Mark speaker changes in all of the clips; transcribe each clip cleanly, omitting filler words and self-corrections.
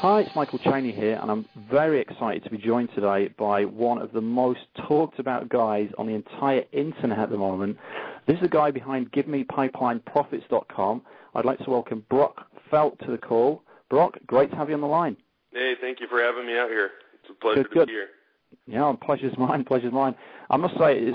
Speaker 1: Hi, it's Michael Cheney here, and I'm very excited to be joined today by one of the most talked about guys on the entire internet at the moment. This is the guy behind GiveMePipelineProfits.com. I'd like to welcome Brock Felt to the call. Brock, great to have you on the line.
Speaker 2: Hey, thank you for having me out here. It's a pleasure to be here.
Speaker 1: Yeah, pleasure's mine. I must say,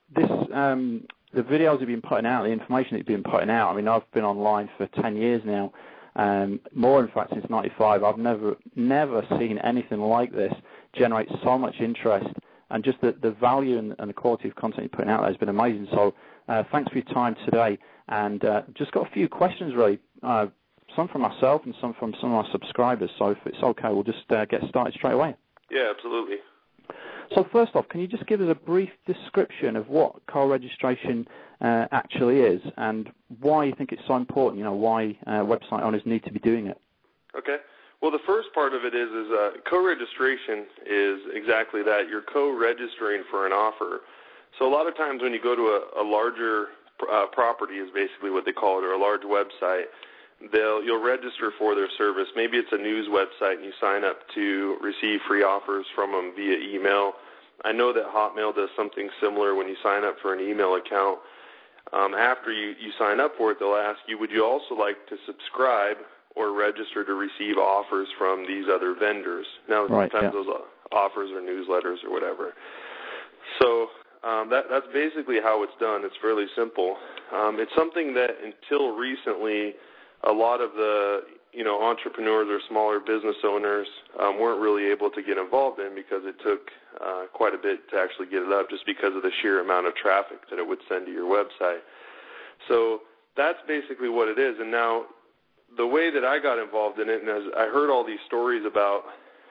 Speaker 1: the videos you've been putting out, the information that you've been putting out, I mean, I've been online for 10 years now, more in fact since 95. I've never seen anything like this generate so much interest, and just the value and the quality of content you're putting out there has been amazing. So thanks for your time today, and just got a few questions really, some from myself and some from some of my subscribers. So if it's okay, we'll just get started straight away.
Speaker 2: Yeah, absolutely.
Speaker 1: So first off, can you just give us a brief description of what co-registration actually is and why you think it's so important, why website owners need to be doing it?
Speaker 2: Okay. Well, the first part of it is co-registration is exactly that. You're co-registering for an offer. So a lot of times when you go to a larger property is basically what they call it, or a large website, you'll register for their service. Maybe it's a news website and you sign up to receive free offers from them via email. I know that Hotmail does something similar when you sign up for an email account. After you sign up for it, they'll ask you, would you also like to subscribe or register to receive offers from these other vendors? Now, sometimes those offers are newsletters or whatever. So that's basically how it's done. It's fairly simple. It's something that until recently a lot of the entrepreneurs or smaller business owners weren't really able to get involved in because it took quite a bit to actually get it up just because of the sheer amount of traffic that it would send to your website. So that's basically what it is. And now the way that I got involved in it, and as I heard all these stories about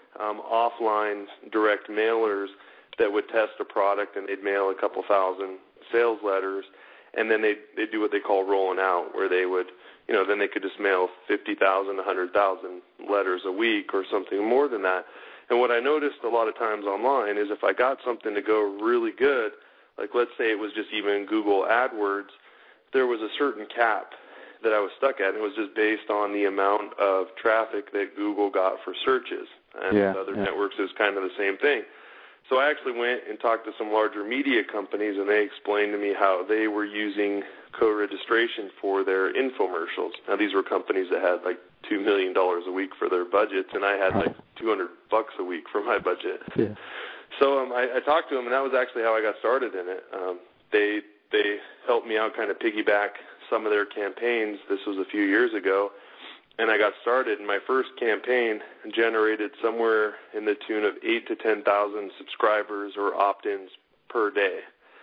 Speaker 2: offline direct mailers that would test a product and they'd mail a couple thousand sales letters, and then they'd do what they call rolling out, where they would then they could just mail 50,000, 100,000 letters a week or something more than that. And what I noticed a lot of times online is if I got something to go really good, like let's say it was just even Google AdWords, there was a certain cap that I was stuck at, and it was just based on the amount of traffic that Google got for searches. And other networks is kind of the same thing. So I actually went and talked to some larger media companies, and they explained to me how they were using co-registration for their infomercials. Now, these were companies that had like $2 million a week for their budgets, and I had like $200 a week for my budget. Yeah. So I talked to them, and that was actually how I got started in it. They helped me out, kind of piggyback some of their campaigns. This was a few years ago. And I got started, and my first campaign generated somewhere in the tune of 8,000 to 10,000 subscribers or opt-ins per day.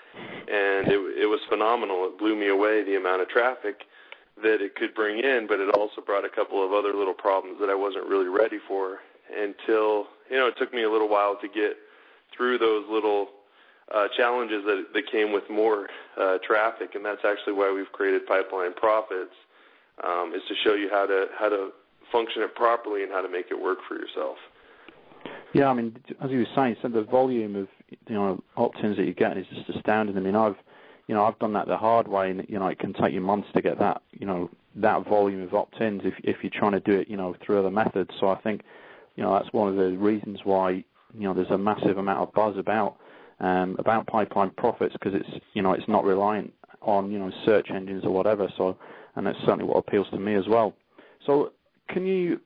Speaker 2: And it was phenomenal. It blew me away, the amount of traffic that it could bring in, but it also brought a couple of other little problems that I wasn't really ready for until, it took me a little while to get through those little challenges that came with more traffic, and that's actually why we've created Pipeline Profits. Is to show you how to function it properly and how to make it work for yourself.
Speaker 1: Yeah, I mean, as you were saying, so the volume of opt-ins that you get is just astounding. I mean, I've done that the hard way, and it can take you months to get that that volume of opt-ins if you're trying to do it through other methods. So I think that's one of the reasons why there's a massive amount of buzz about Pipeline Profits, because it's not reliant on search engines or whatever. So. And that's certainly what appeals to me as well. So I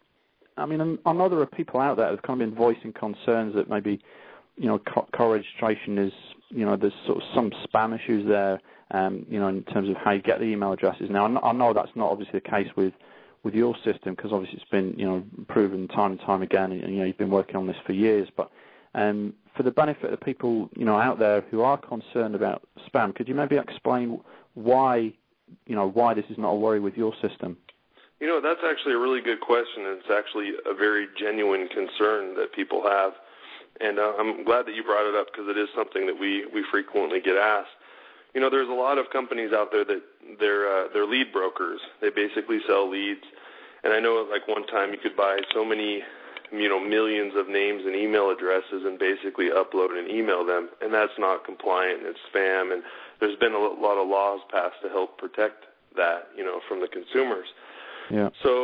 Speaker 1: know there are people out there that have kind of been voicing concerns that maybe, co-registration is, there's sort of some spam issues there, in terms of how you get the email addresses. Now, I know that's not obviously the case with your system, because obviously it's been, proven time and time again, and, you've been working on this for years. But for the benefit of people, out there who are concerned about spam, could you maybe explain why this is not a worry with your system?
Speaker 2: That's actually a really good question, and it's actually a very genuine concern that people have. And I'm glad that you brought it up, because it is something that we frequently get asked. There's a lot of companies out there that they're lead brokers. They basically sell leads. And I know like one time you could buy so many, millions of names and email addresses and basically upload and email them, and that's not compliant. It's spam, and there's been a lot of laws passed to help protect that, from the consumers. Yeah. So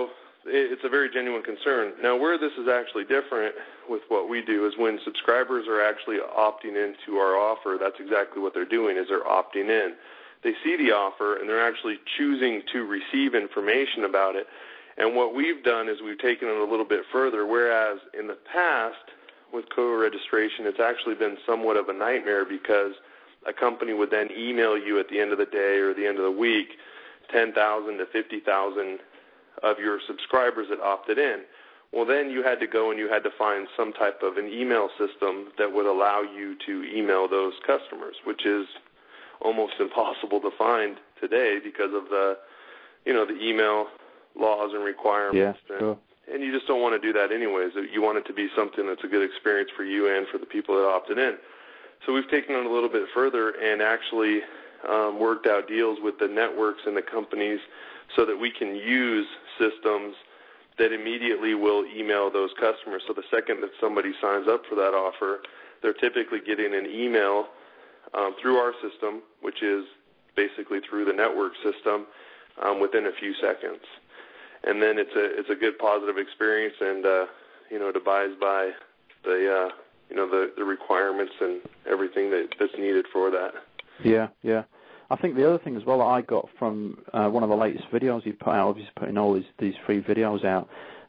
Speaker 2: it's a very genuine concern. Now, where this is actually different with what we do is when subscribers are actually opting into our offer, that's exactly what they're doing, is they're opting in. They see the offer, and they're actually choosing to receive information about it. And what we've done is we've taken it a little bit further, whereas in the past with co-registration, it's actually been somewhat of a nightmare because a company would then email you at the end of the day or the end of the week 10,000 to 50,000 of your subscribers that opted in. Well, then you had to go and you had to find some type of an email system that would allow you to email those customers, which is almost impossible to find today because of the email laws and requirements.
Speaker 1: Yeah, sure.
Speaker 2: And you just don't want to do that anyways. You want it to be something that's a good experience for you and for the people that opted in. So we've taken it a little bit further and actually worked out deals with the networks and the companies so that we can use systems that immediately will email those customers. So the second that somebody signs up for that offer, they're typically getting an email through our system, which is basically through the network system, within a few seconds. And then it's a good positive experience, and it abides by the requirements and everything that's needed for that.
Speaker 1: Yeah. I think the other thing as well that I got from one of the latest videos you've put out, obviously putting all these free videos out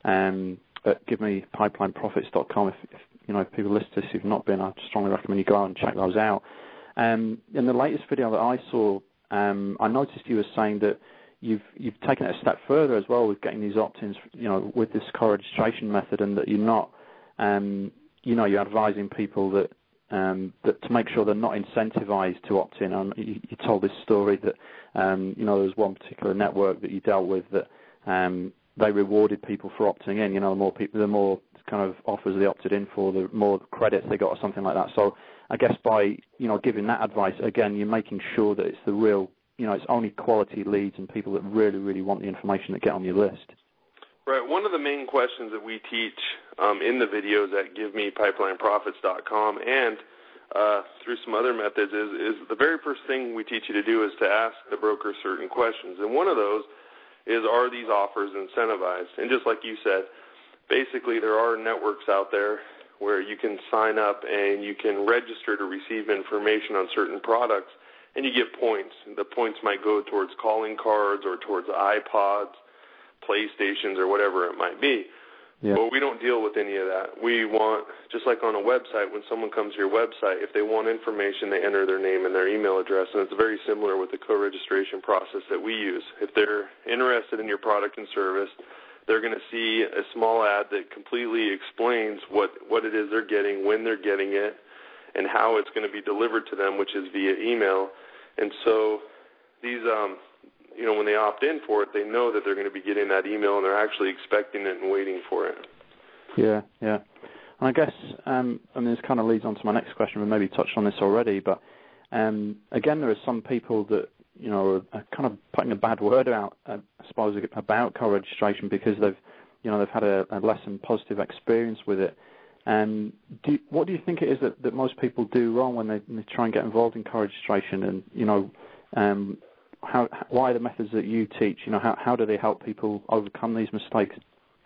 Speaker 1: at GiveMePipelineProfits.com. If people listen to this who've not been, I strongly recommend you go out and check those out. In the latest video that I saw, I noticed you were saying that you've taken it a step further as well with getting these opt-ins, with this co-registration method, and that you're not, you're advising people that to make sure they're not incentivized to opt in. And you told this story that there was one particular network that you dealt with that they rewarded people for opting in. The more kind of offers they opted in for, the more credits they got or something like that. So I guess by giving that advice, again, you're making sure that it's the real, it's only quality leads and people that really, really want the information that get on your list.
Speaker 2: Right. One of the main questions that we teach in the videos at GiveMePipelineProfits.com and through some other methods is the very first thing we teach you to do is to ask the broker certain questions. And one of those is, are these offers incentivized? And just like you said, basically there are networks out there where you can sign up and you can register to receive information on certain products, and you get points. The points might go towards calling cards or towards iPods, PlayStations, or whatever it might be. Yeah. But we don't deal with any of that. We want, just like on a website, when someone comes to your website, if they want information, they enter their name and their email address, and it's very similar with the co-registration process that we use. If they're interested in your product and service, they're going to see a small ad that completely explains what it is they're getting, when they're getting it, and how it's going to be delivered to them, which is via email. And so these when they opt in for it, they know that they're going to be getting that email, and they're actually expecting it and waiting for it.
Speaker 1: Yeah. And I guess, this kind of leads on to my next question. We maybe touched on this already, but again, there are some people that are kind of putting a bad word out, I suppose, about co-registration because they've had a less than positive experience with it. What do you think it is that most people do wrong when they try and get involved in co-registration? And why the methods that you teach? How do they help people overcome these mistakes?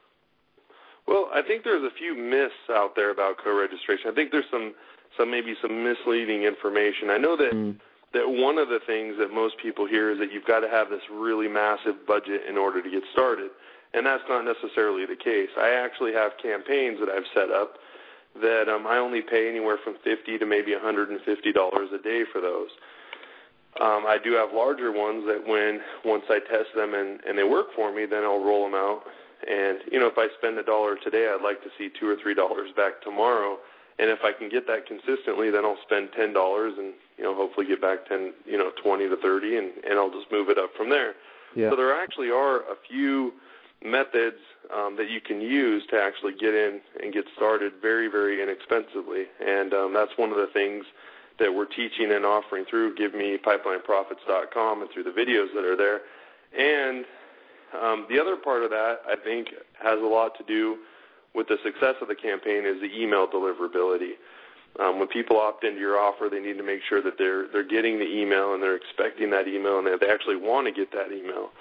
Speaker 2: Well, I think there's a few myths out there about co-registration. I think there's some misleading information. I know that one of the things that most people hear is that you've got to have this really massive budget in order to get started, and that's not necessarily the case. I actually have campaigns that I've set up that I only pay anywhere from $50 to maybe $150 a day for those. I do have larger ones that once I test them and they work for me, then I'll roll them out. And, if I spend $1 today, I'd like to see $2 or $3 back tomorrow. And if I can get that consistently, then I'll spend $10 and, hopefully get back 20 to 30, and I'll just move it up from there. Yeah. So there actually are a few methods that you can use to actually get in and get started very, very inexpensively. And that's one of the things that we're teaching and offering through GiveMePipelineProfits.com and through the videos that are there. And the other part of that, I think, has a lot to do with the success of the campaign is the email deliverability. When people opt into your offer, they need to make sure that they're getting the email and they're expecting that email and that they actually want to get that email.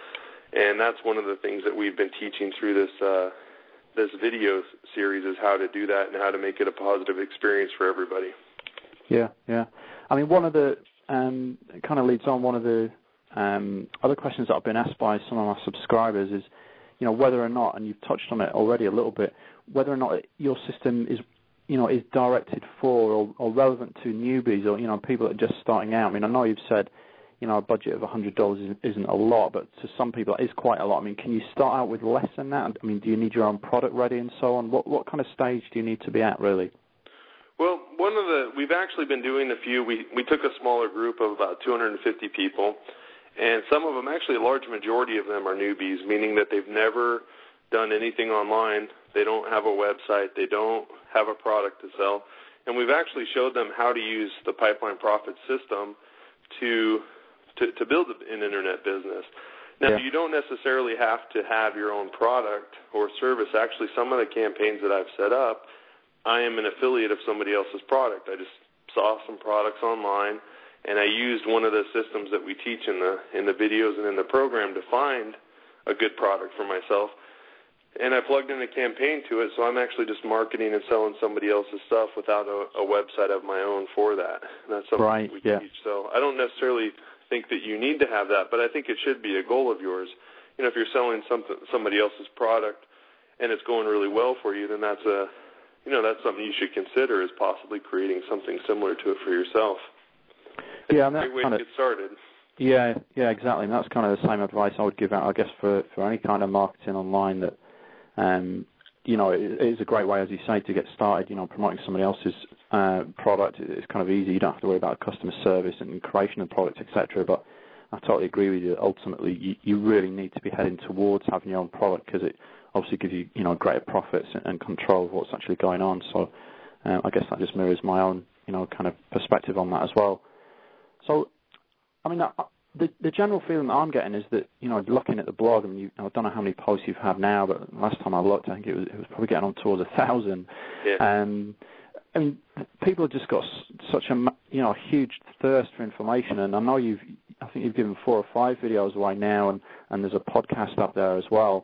Speaker 2: And that's one of the things that we've been teaching through this video series is how to do that and how to make it a positive experience for everybody.
Speaker 1: Yeah. I mean, one of the it kind of leads on one of the other questions that I've been asked by some of my subscribers is, whether or not, and you've touched on it already a little bit, whether or not your system is directed for or relevant to newbies or, people that are just starting out. I mean, I know you've said, a budget of $100 isn't a lot, but to some people it is quite a lot. I mean, can you start out with less than that? I mean, do you need your own product ready and so on? What kind of stage do you need to be at, really?
Speaker 2: Well, we've actually been doing a few. We took a smaller group of about 250 people, and some of them, actually a large majority of them, are newbies, meaning that they've never done anything online. They don't have a website. They don't have a product to sell. And we've actually showed them how to use the Pipeline Profit system to build an internet business. Now, You don't necessarily have to have your own product or service. Actually, some of the campaigns that I've set up, I am an affiliate of somebody else's product. I just saw some products online, and I used one of the systems that we teach in the videos and in the program to find a good product for myself. And I plugged in a campaign to it, so I'm actually just marketing and selling somebody else's stuff without a website of my own for that. And that's something we teach. So I don't necessarily think that you need to have that, but I think it should be a goal of yours. If you're selling somebody else's product and it's going really well for you, then that's something you should consider, is possibly creating something similar to it for yourself. It's a great way to get started.
Speaker 1: Yeah, exactly. And that's kind of the same advice I would give out, I guess, for any kind of marketing online, that it is a great way, as you say, to get started. Promoting somebody else's product is kind of easy. You don't have to worry about customer service and creation of products, etc. But I totally agree with you. Ultimately, you really need to be heading towards having your own product, because it obviously gives you, greater profits and control of what's actually going on. So I guess that just mirrors my own, kind of perspective on that as well. So, I mean, the general feeling that I'm getting is that, looking at the blog, I mean, I don't know how many posts you've had now, but last time I looked, I think it was probably getting on towards 1,000.
Speaker 2: Yeah.
Speaker 1: I mean, people have just got such a huge thirst for information, and I know I think you've given 4 or 5 videos away now, and there's a podcast up there as well.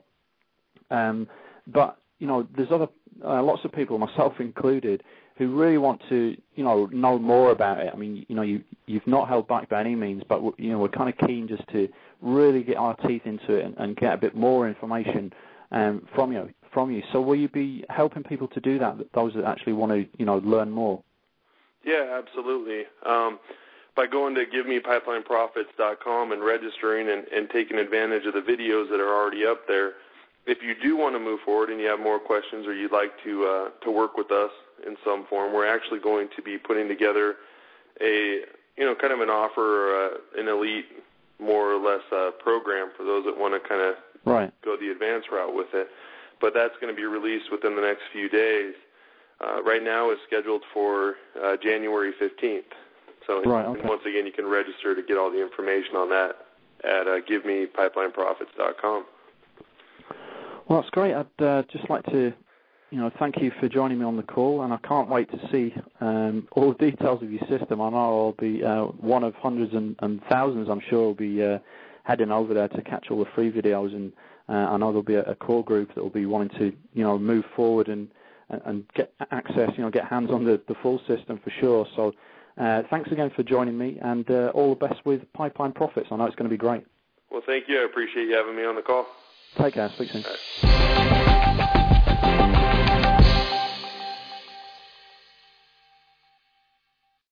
Speaker 1: But there's lots of people, myself included, who really want to, know more about it. I mean, you've not held back by any means, but we're kind of keen just to really get our teeth into it and get a bit more information from you. So will you be helping people to do that, those that actually want to, learn more?
Speaker 2: Yeah, absolutely. By going to GiveMePipelineProfits.com and registering and taking advantage of the videos that are already up there, if you do want to move forward and you have more questions, or you'd like to work with us in some form, we're actually going to be putting together a kind of an offer, or an elite, more or less, program for those that want to kind of go the advanced route with it. But that's going to be released within the next few days. Right now it's scheduled for January 15th. So once again, you can register to get all the information on that at GiveMePipelineProfits.com.
Speaker 1: Well, that's great. I'd just like to, thank you for joining me on the call, and I can't wait to see all the details of your system. I know I'll be one of hundreds and thousands, I'm sure, will be heading over there to catch all the free videos, and I know there'll be a core group that will be wanting to, move forward and get access, get hands on the full system for sure. So thanks again for joining me, and all the best with Pipeline Profits. I know it's going to be great.
Speaker 2: Well, thank you. I appreciate you having me on the call.
Speaker 1: Take care. Speak soon.